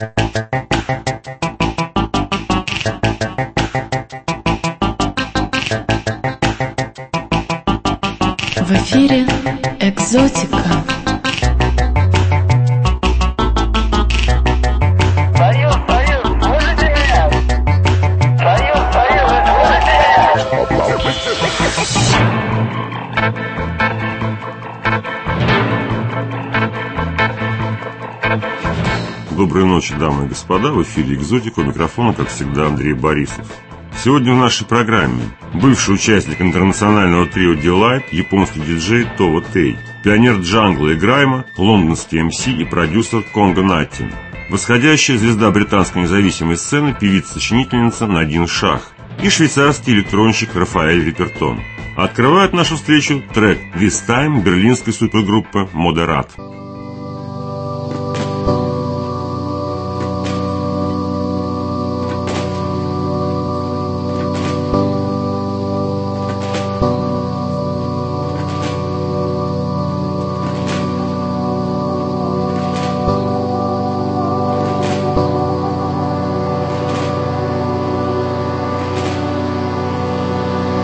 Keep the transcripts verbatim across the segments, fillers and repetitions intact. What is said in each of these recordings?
В эфире «Экзотика». Союз, Союз, слышите меня? Союз, Союз, слышите меня? Доброй ночи, дамы и господа. В эфире «Экзотика», у микрофона, как всегда, Андрей Борисов. Сегодня в нашей программе бывший участник интернационального трио Delight, японский диджей Това Тей, пионер джангла и грайма, лондонский эм си и продюсер Конго Натти, восходящая звезда британской независимой сцены, певица-сочинительница Надин Шах и швейцарский электронщик Рафаэль Рипертон. Открывает нашу встречу трек «This Time» берлинской супергруппы Moderat.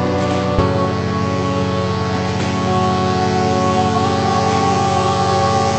Thank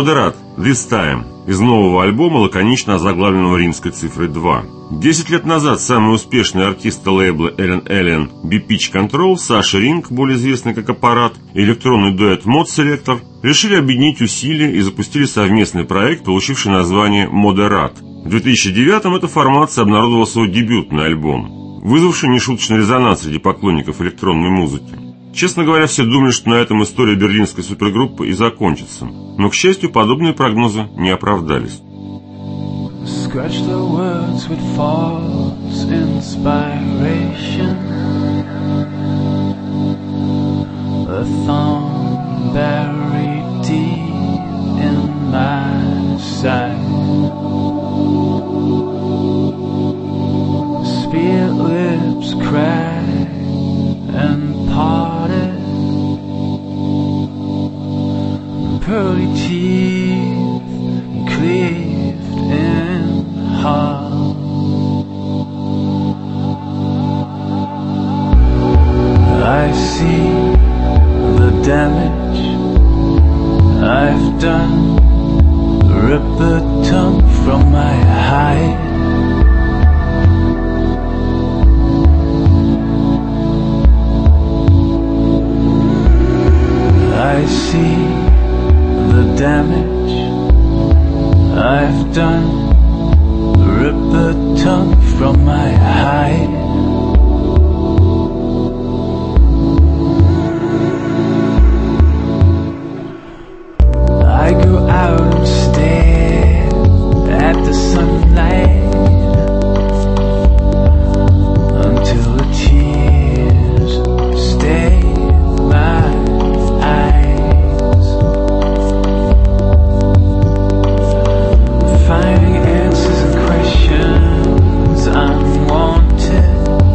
Moderat This Time из нового альбома, лаконично озаглавленного римской цифрой два. Десять лет назад самый успешный артист лейбла Alien Alien B-Pitch Control Саша Ринг, более известный как Аппарат, и электронный дуэт Mod Selector решили объединить усилия и запустили совместный проект, получивший название Moderat. В две тысячи девятом эта формация обнародовала свой дебютный альбом, вызвавший нешуточный резонанс среди поклонников электронной музыки. Честно говоря, все думали, что на этом история берлинской супергруппы и закончится. Но, к счастью, подобные прогнозы не оправдались. Scratch the words with false inspiration. A thorn buried deep in my side. Spirit lips cracked and parted. Pearly teeth cleaved in half. I see the damage I've done. Rip the tongue from my hide. I see the damage I've done. Rip the tongue from my hide. I go out and stare at the sunlight until the tears stain my eyes. Finding answers and questions unwanted.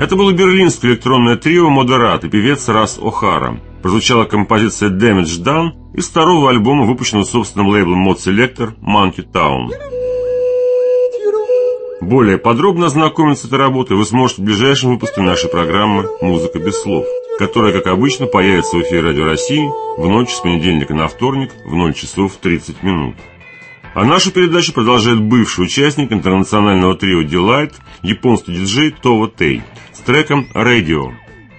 Это было берлинское электронное трио «Модерат» и певец Рас О'Хара. Прозвучала композиция «Damage Done» из второго альбома, выпущенного собственным лейблом Mod Selector «Monkey Town». Более подробно ознакомиться с этой работой вы сможете в ближайшем выпуске нашей программы «Музыка без слов», которая, как обычно, появится в эфире Радио России в ночь с понедельника на вторник в ноль часов тридцать минут. А нашу передачу продолжает бывший участник интернационального трио Delight, японский диджей Това Тей, с треком «Radio».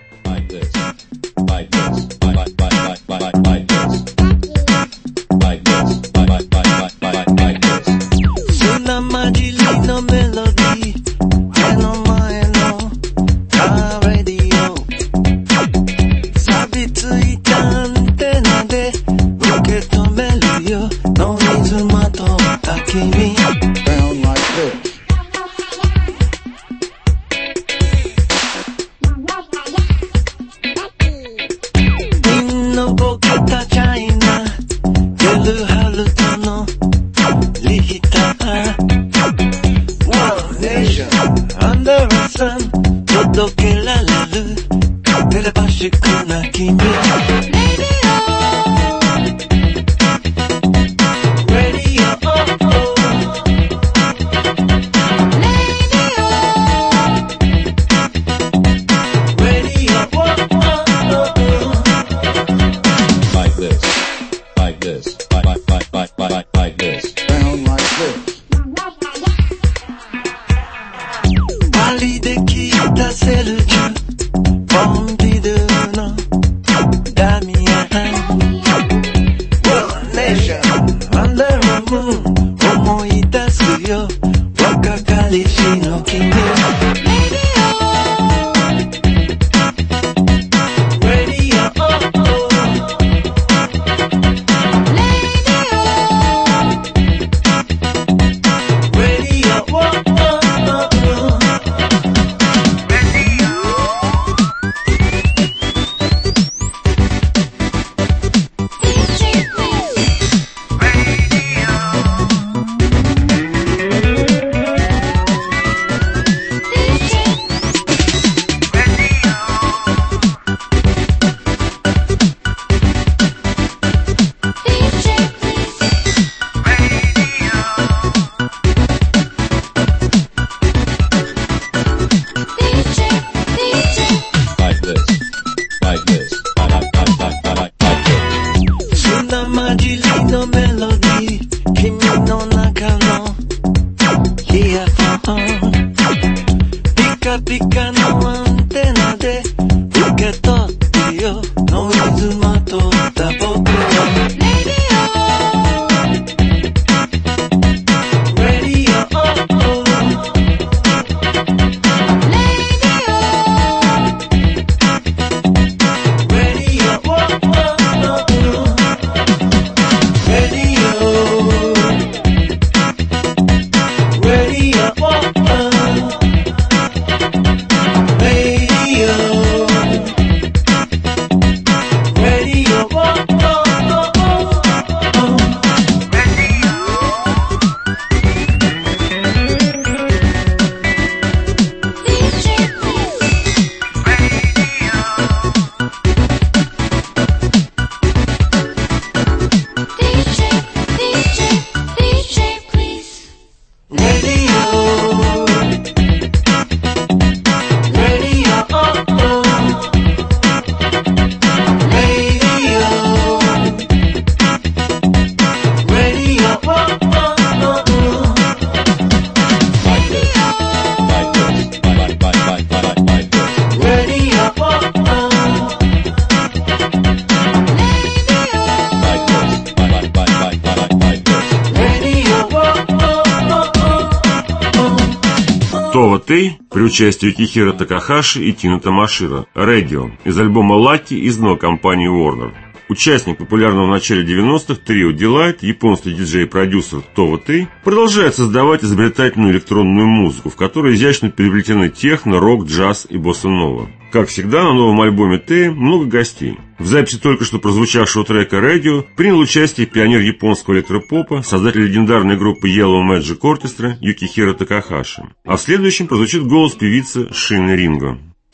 Това Тей при участии Юкихиро Такахаши и Тина Тамаширо «Radio» из альбома «Lucky», изданного компанией Warner. Участник популярного в начале девяностых трио Delight, японский диджей и продюсер Това Тей, продолжает создавать изобретательную электронную музыку, в которой изящно переплетены техно, рок, джаз и босса-нова. Как всегда, на новом альбоме Тея много гостей. В записи только что прозвучавшего трека «Radio» принял участие пионер японского электропопа, создатель легендарной группы Yellow Magic Orchestra Юкихиро Такахаши. А в следующем прозвучит голос певицы Шины Ринго.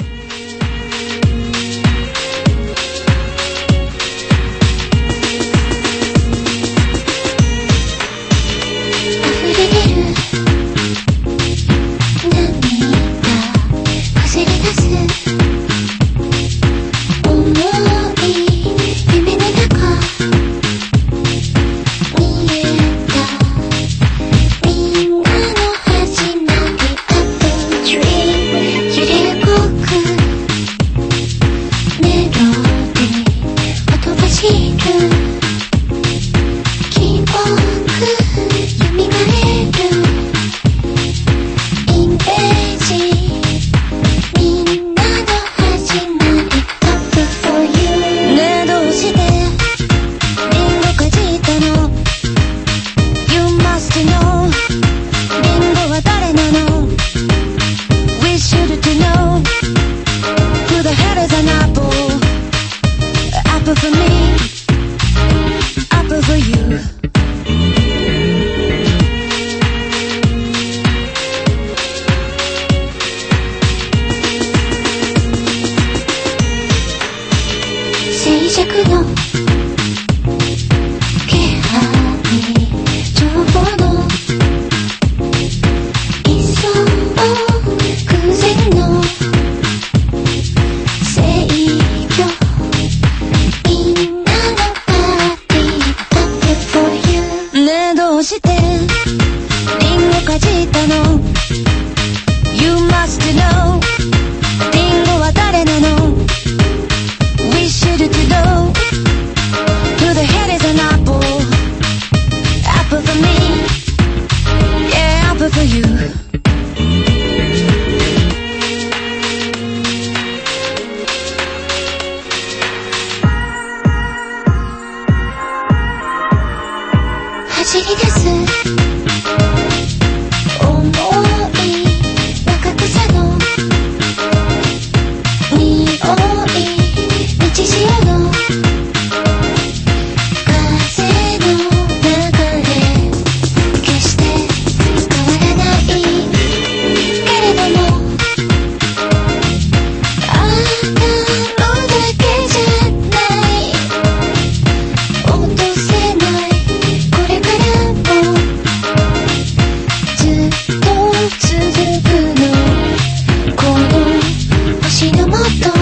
リンゴかじったの You must know リンゴは誰なの We should to know Who the head is an apple Apple for me Yeah, apple for you走り出す重い若草の匂い日常の風の流れ決して変わらないけれどもあなたのだけじゃない落とせないこれからもずっと続くのこの星のもと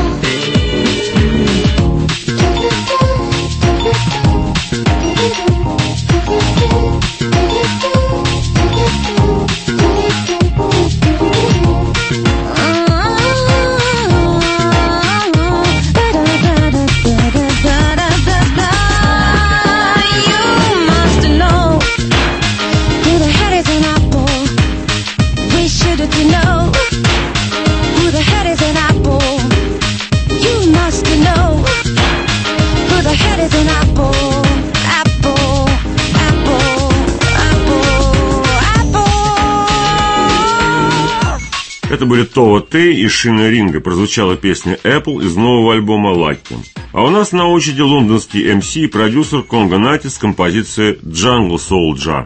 Это были Това Тей и Шина Ринга. Прозвучала песня Apple из нового альбома Lucky. А у нас на очереди лондонский эм си и продюсер Конго Нати с композицией Jungle Soldier.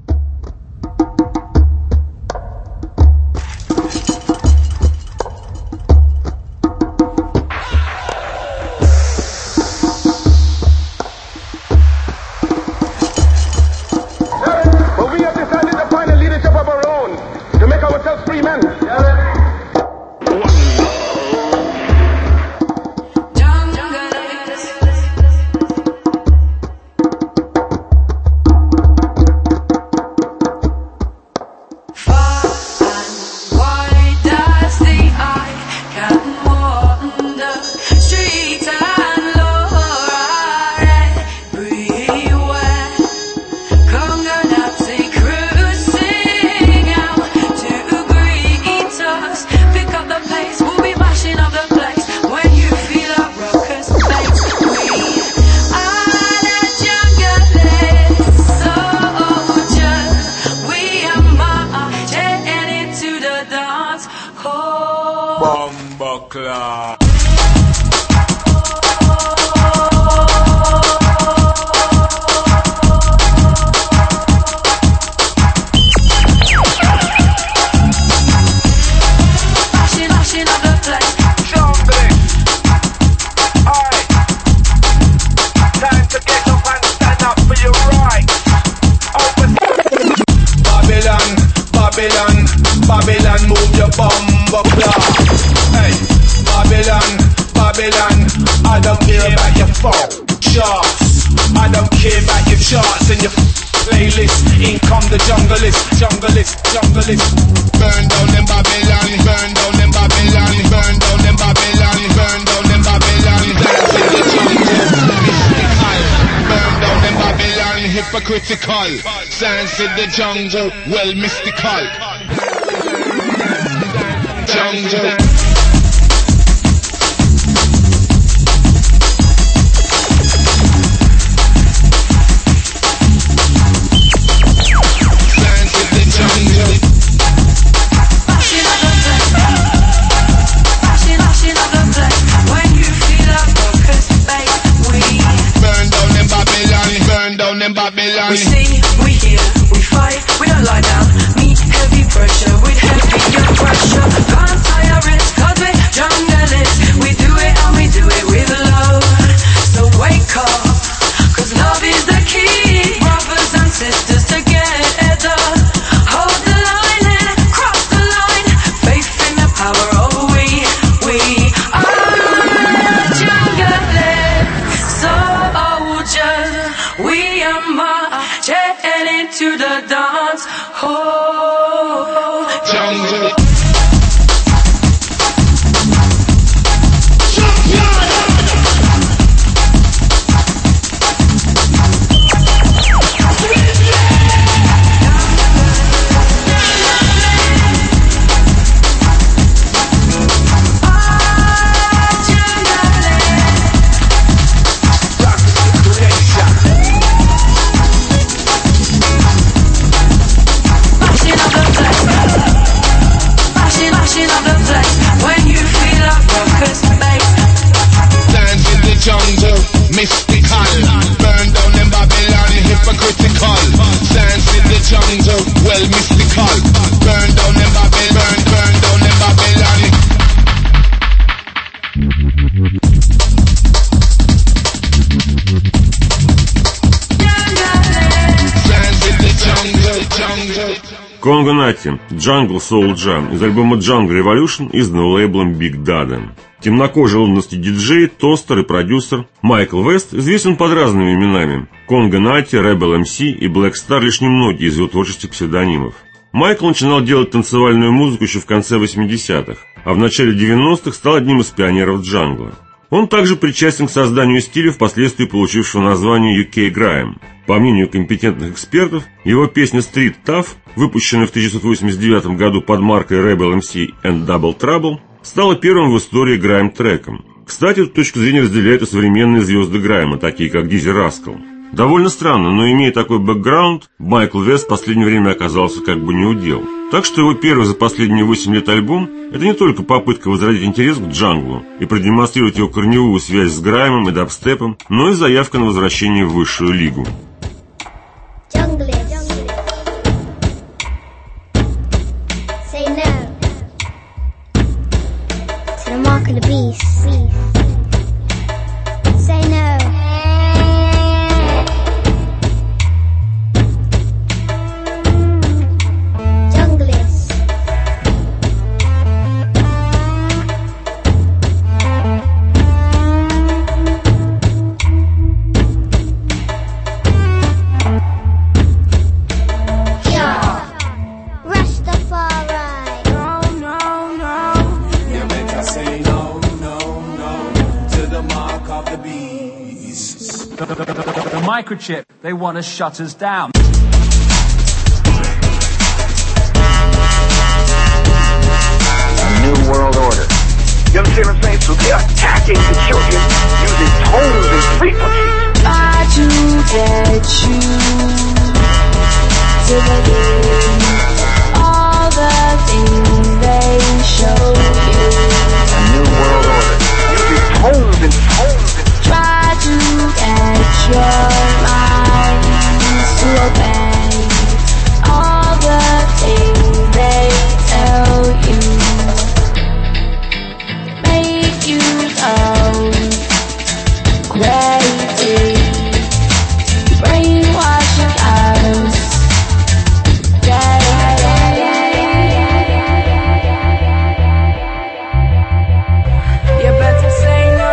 Critical sounds in the jungle, well mystical. Jungle. Sounds in the jungle. Fashion of the place. Fashion, fashion of the place. When you feel a focus, babe, we burn down in Babylon, burn down in Babylon. We see, we hear, we fight, we don't lie down. Meet heavy pressure with heavy pressure. Can't tire it. Oh, Jungle. Jungle, mystical. Burn down them Babylon, hypocritical. Dance in the jungle, well mystical. Burn down them Babylon, burn down them Babylon. Dance in the jungle, jungle. Конго Нати, Jungle Soul Jam из альбома Jungle Revolution, изданного лейблом Big Dada. Темнокожий лондонский диджей, тостер и продюсер Майкл Вест известен под разными именами. Конго Нати, Rebel эм си и Black Star лишь немногие из его творческих псевдонимов. Майкл начинал делать танцевальную музыку еще в конце восьмидесятых, а в начале девяностых стал одним из пионеров джангла. Он также причастен к созданию стиля, впоследствии получившего название ю кей Grime. По мнению компетентных экспертов, его песня Street Tough, выпущенная в тысяча девятьсот восемьдесят девятом году под маркой Rebel эм си and Double Trouble, стала первым в истории грайм-треком. Кстати, эту точку зрения разделяют и современные звезды грайма, такие как Дизи Раскл. Довольно странно, но имея такой бэкграунд, Майкл Вест в последнее время оказался как бы неудел. Так что его первый за последние восемь лет альбом – это не только попытка возродить интерес к джанглу и продемонстрировать его корневую связь с граймом и дабстепом, но и заявка на возвращение в высшую лигу. Microchip, they want to shut us down. A new world order. You understand what I'm saying? So they're attacking the children using tones and frequencies. Try to get you to believe all the things they show you. A new world order. Using tones and tones and Try to get your minds to obey all the things they tell you. Make you go crazy. Brainwashing us. Yeah, yeah, yeah, yeah, yeah. You better say no.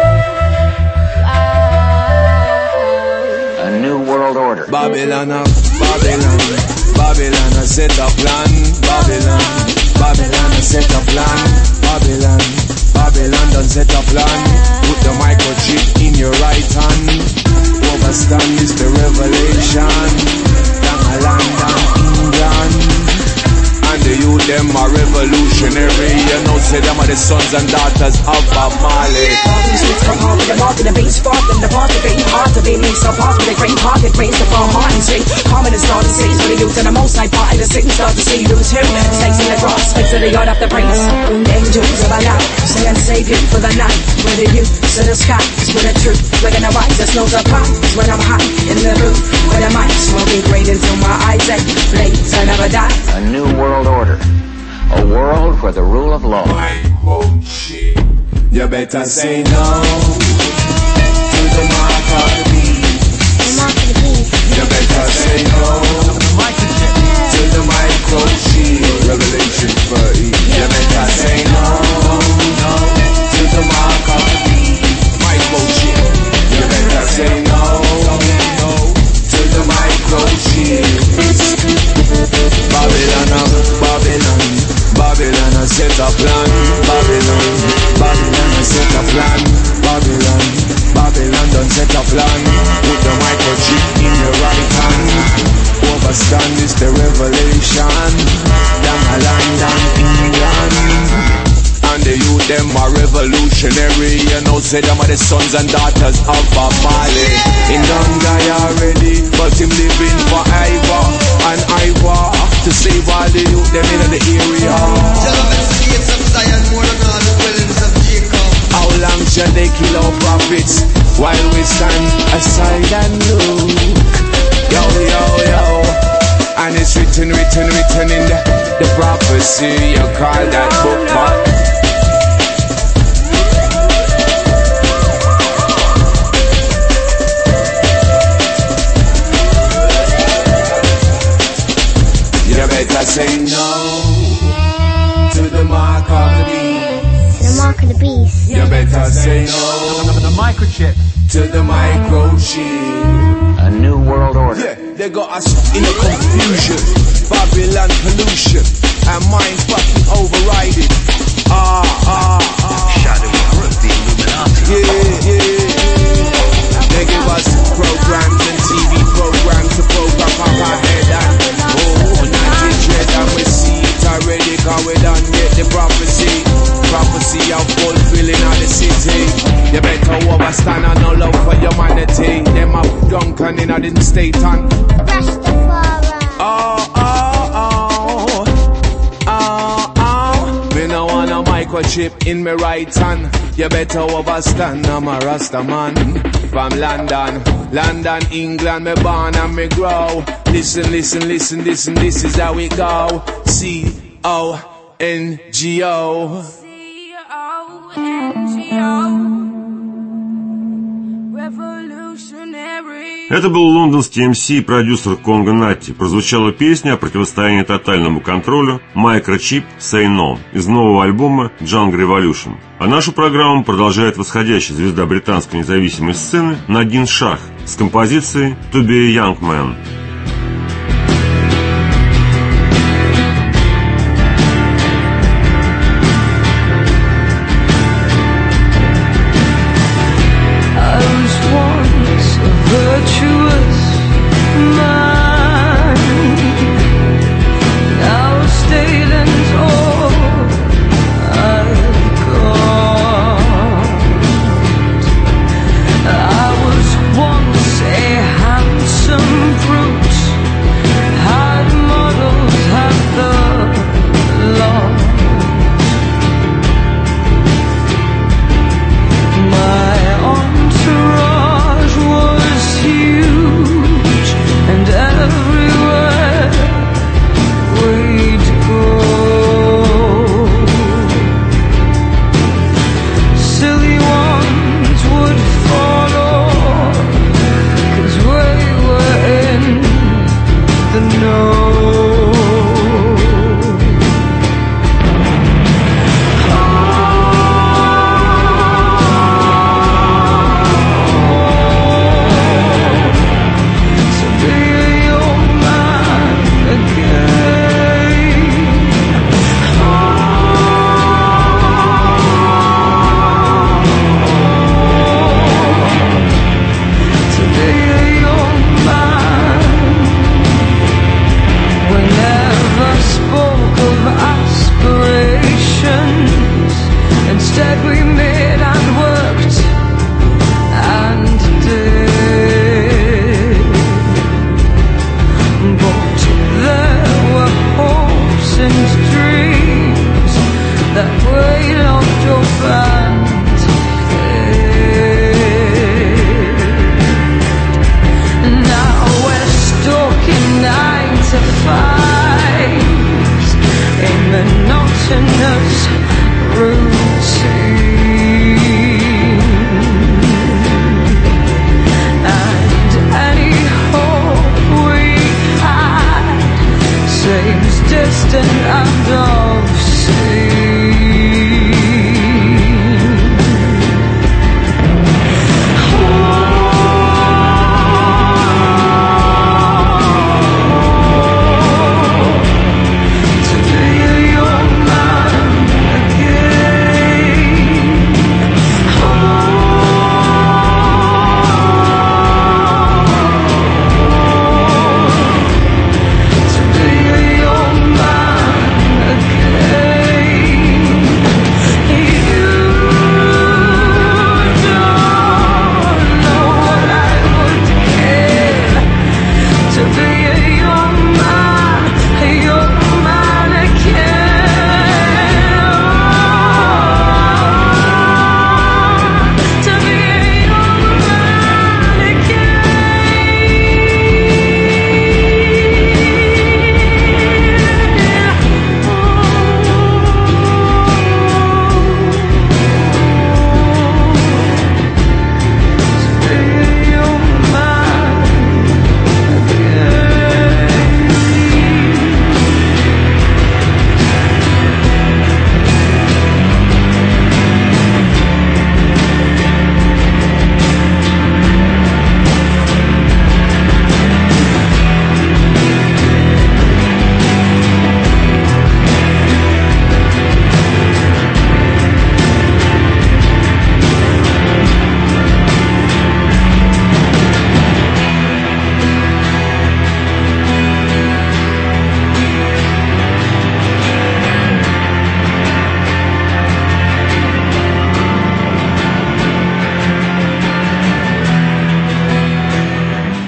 A new world order. Babylon, Babylon, Babylon, a set a plan. Babylon, Babylon, a set a plan. Babylon, Babylon, done set a plan. Put the microchip in your right hand. Overstand is the revelation. Down a land and England. And the youth them are revolutionary. You know, say them are the sons and daughters of Bob Marley. From home with the mark and the beats, spark them, the park, the hard to be me, so fast with a great pocket, brains to fall hard and sing. Common and start to see, for the youth and the most night part of the city, start to see who's who. Snakes in the grass, spit to the yard of the praise. Angels of our life, say and save you for the night. Where the youth to the skies, with the truth, we're gonna rise, there's no surprise. When I'm high in the booth, where the mics will be great until my eyes ache. Blaze, I never die. A new world order. A world where the rule of law. You better say no to the mark of the beast. You better say no to the microchip. Revelation for E. You better say no, no to the mark of the beast. Microchip. You better say no, no to the microchip. is the revelation. Down a London, England. And the youth, them are revolutionary. You know, say them are the sons and daughters of Bob Marley. In Dungai already, but him living forever. And I war to save all the youth, them in the area. How long shall they kill our prophets while we stand aside and look? Yo, yo, yo. And it's written, written, written in the, the prophecy. You call that book up. You better say no to the mark of the beast. The mark of the beast. You better say no The, the microchip. to the microchip. A new world order. Yeah, they got us in a confusion. Babylon pollution and mind fucking overriding. Ah, ah, ah. Shadow group, the Illuminati. Yeah, yeah. They give us programs and T V programs to program pop our head and oh, not dread and we see it already cause we done get the prophecy. Prophecy of fulfilling of the city. You better overstand and no love for humanity. Them up drunken in a didn't state on Rastafari. Oh, oh, oh, oh, oh. Me no want a microchip in me right hand. You better overstand, I'm a Rasta man. From London, London, England, me born and me grow. Listen, listen, listen, listen, this is how we go. C O N G O. C O N G O. Revolutionary. Это был лондонский эм си и продюсер Конго Натти. Прозвучала песня о противостоянии тотальному контролю Microchip Say No из нового альбома Jungle Revolution. А нашу программу продолжает восходящая звезда британской независимой сцены Надин Шах с композицией To Be a Young Man.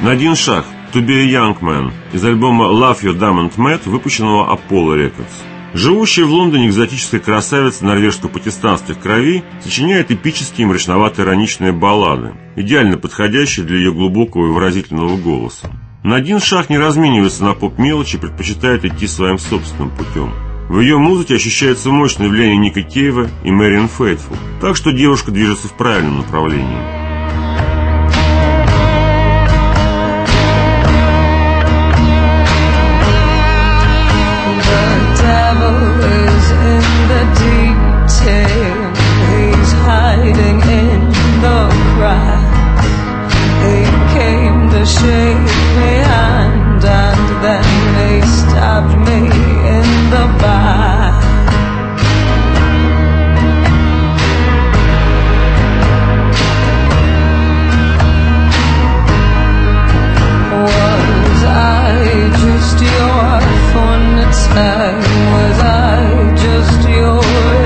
один шаг «To be a Young Man» из альбома Love Your Diamond Mad, выпущенного Apollo Records. Живущая в Лондоне экзотическая красавица норвежско-пакистанских кровей сочиняет эпические и мрачновато-ироничные баллады, идеально подходящие для ее глубокого и выразительного голоса. На один шаг не разменивается на поп-мелочи и предпочитает идти своим собственным путем. В ее музыке ощущается мощное влияние Ника Кейва и Мэриан Фейтфул, так что девушка движется в правильном направлении. He's hiding in the crowd. He came to shake me hand, and then he stabbed me in the back. Was I just your fun time? Was I just your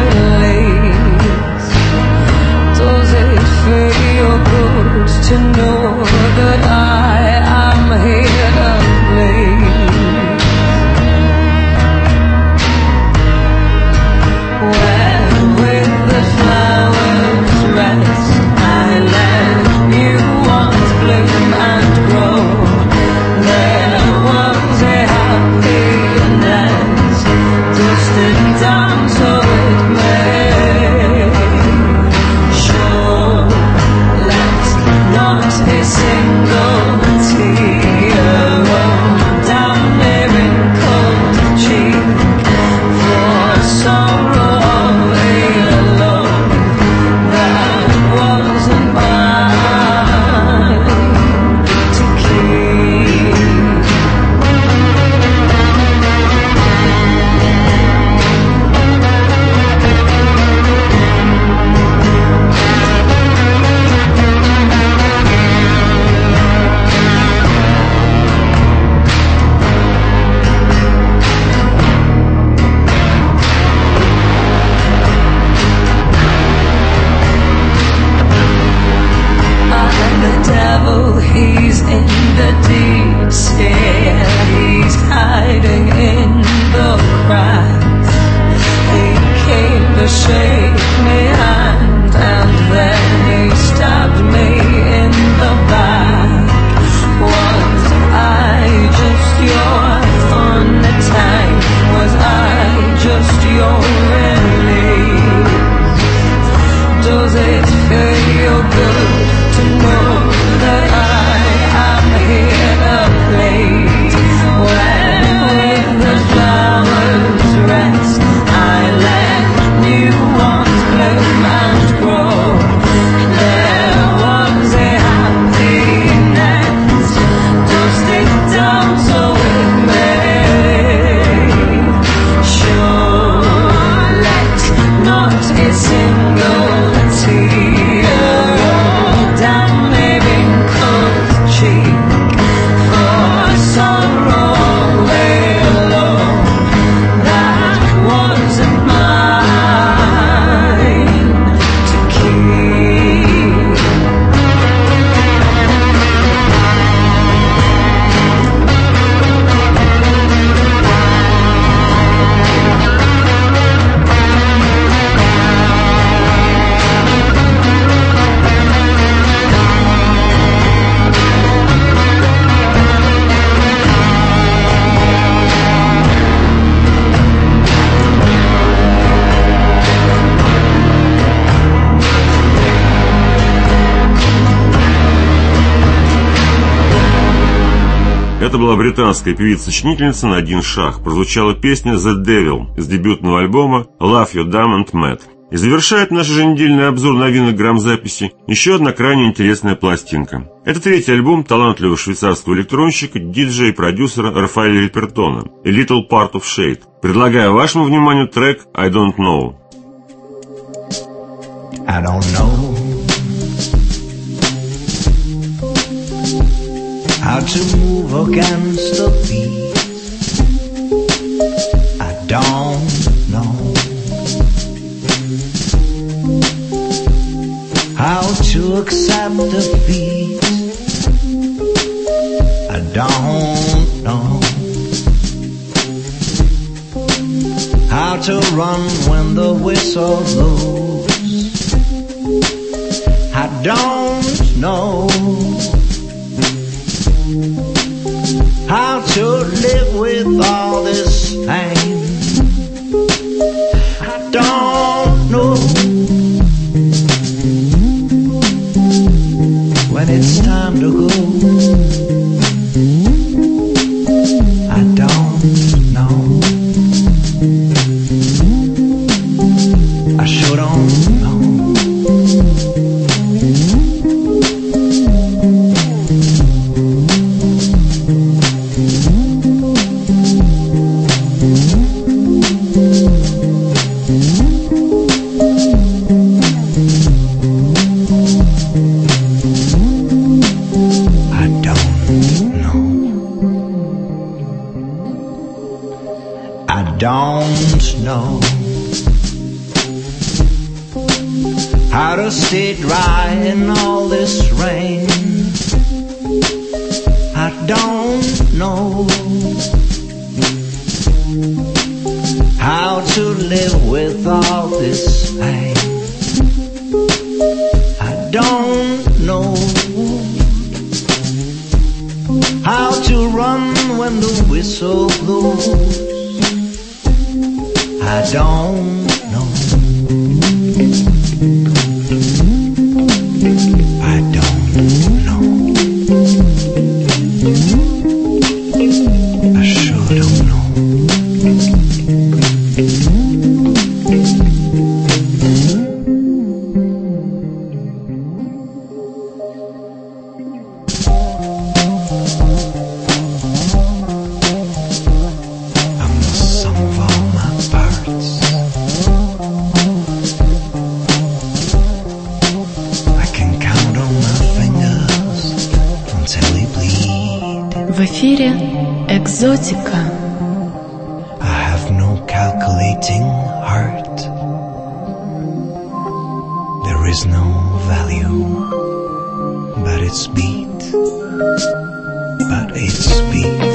to know that I am here to please. When with the flowers rest, I let new ones bloom and grow. There was a happiness dusted down so it may show. Not a single tear rolled down a wrinkled cheek for sorrow of a love that wasn't mine to keep. He's in the deep sea, he's hiding in the cracks. He came to shake me hand, and then he stabbed me in the back. Was I just your fun time? Was I just your release? Does it feel good to know that I am here to please? When with the flowers rest, I let new ones bloom and grow. There was a happiness dusted down so it may show. Let not a single tear roll down a wrinkled cheek for sorrow alone that wasn't mine to keep. Это была британская певица-сочинительница на один шаг. Прозвучала песня «The Devil» из дебютного альбома «Love Your Diamond Mad». И завершает наш еженедельный обзор новинок грамзаписи еще одна крайне интересная пластинка. Это третий альбом талантливого швейцарского электронщика, диджея и продюсера Рафаэля Рипертона «A Little Part of Shade». Предлагаю вашему вниманию трек «I Don't Know». I don't know how to move against the beat. I don't know how to accept defeat. how to run when the whistle blows. I don't know how to live with all this pain. I don't know when it's time to go. I don't know. I sure don't know. Don't know how to stay dry in all this rain. I don't know how to live with all this pain. I don't know how to run when the whistle blows. I don't know. I don't know. I sure don't know. I'm the sum of all my parts. I can count on my fingers until they bleed. В эфире Экзотика. I have no calculating heart. There is no value but its beat, but its beat.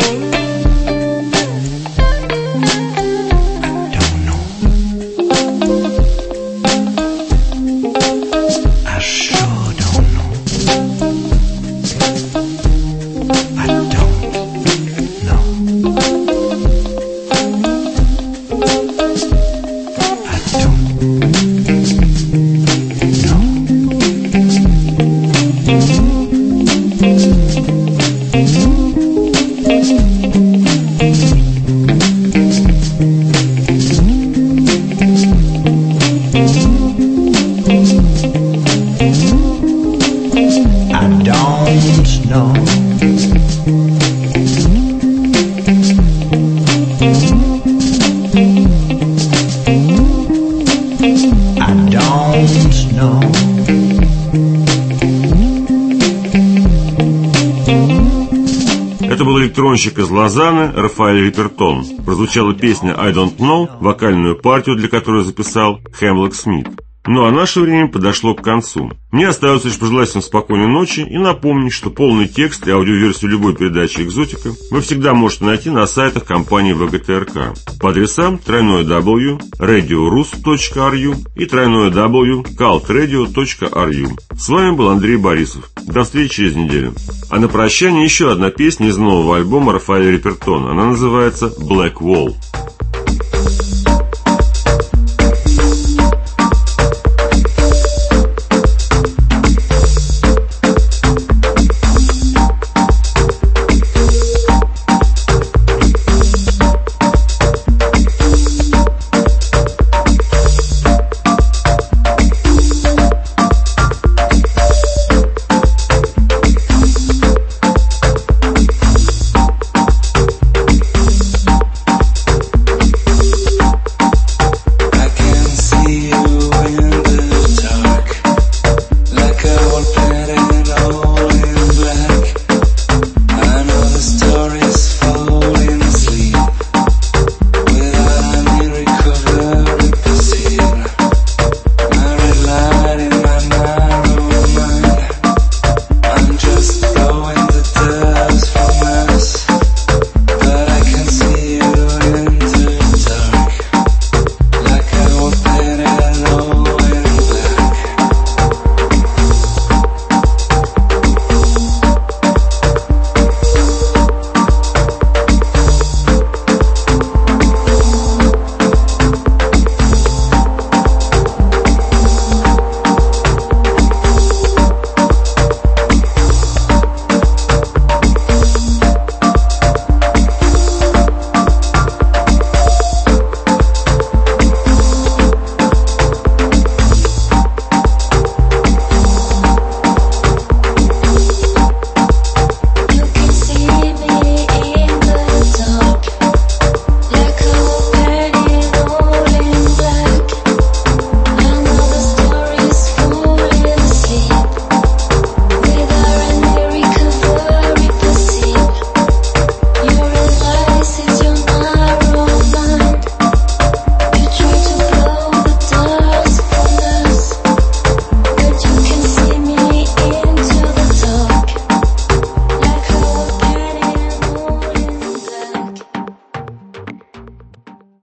Это был электронщик из Лозанны Рафаэль Рипертон. Прозвучала песня «I Don't Know», вокальную партию для которой записал Хемлок Смит. Ну а наше время подошло к концу. Мне остается лишь пожелать всем спокойной ночи и напомнить, что полный текст и аудиоверсию любой передачи «Экзотика» вы всегда можете найти на сайтах компании вэ гэ тэ эр ка по адресам дабл ю дабл ю дабл ю точка радио рус точка ар ю и дабл ю дабл ю дабл ю точка калт радио точка ар ю. С вами был Андрей Борисов. До встречи через неделю. А на прощание еще одна песня из нового альбома Рафаэля Рипертона. Она называется «Black Wall».